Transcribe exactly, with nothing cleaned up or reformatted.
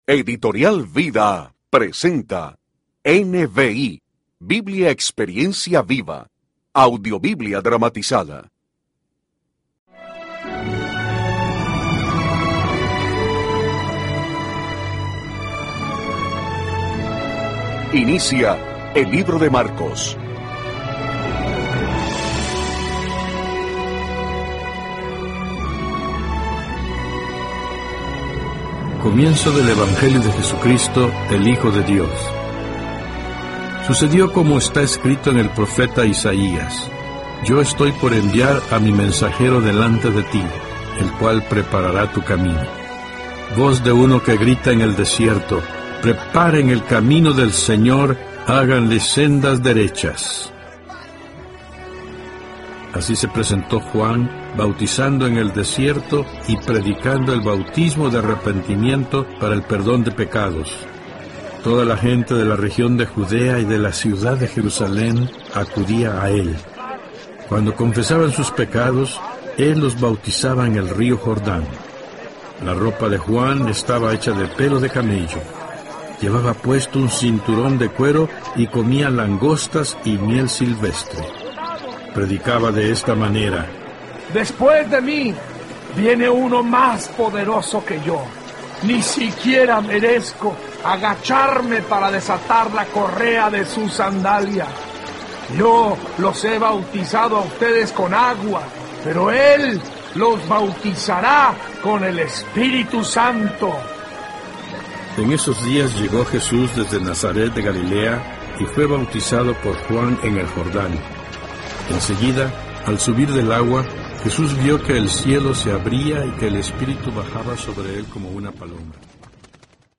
Editorial Vida presenta N V I, Biblia Experiencia Viva, Audiobiblia dramatizada. Inicia el libro de Marcos. Comienzo del Evangelio de Jesucristo, el Hijo de Dios. Sucedió como está escrito en el profeta Isaías: Yo estoy por enviar a mi mensajero delante de ti, el cual preparará tu camino. Voz de uno que grita en el desierto: preparen el camino del Señor, háganle sendas derechas. Así se presentó Juan, bautizando en el desierto y predicando el bautismo de arrepentimiento para el perdón de pecados. Toda la gente de la región de Judea y de la ciudad de Jerusalén acudía a él. Cuando confesaban sus pecados, él los bautizaba en el río Jordán. La ropa de Juan estaba hecha de pelo de camello. Llevaba puesto un cinturón de cuero y comía langostas y miel silvestre. Predicaba de esta manera: Después de mí viene uno más poderoso que yo. Ni siquiera merezco agacharme para desatar la correa de su sandalia. Yo los he bautizado a ustedes con agua, pero Él los bautizará con el Espíritu Santo. En esos días llegó Jesús desde Nazaret de Galilea y fue bautizado por Juan en el Jordán. Enseguida, al subir del agua, Jesús vio que el cielo se abría y que el Espíritu bajaba sobre él como una paloma.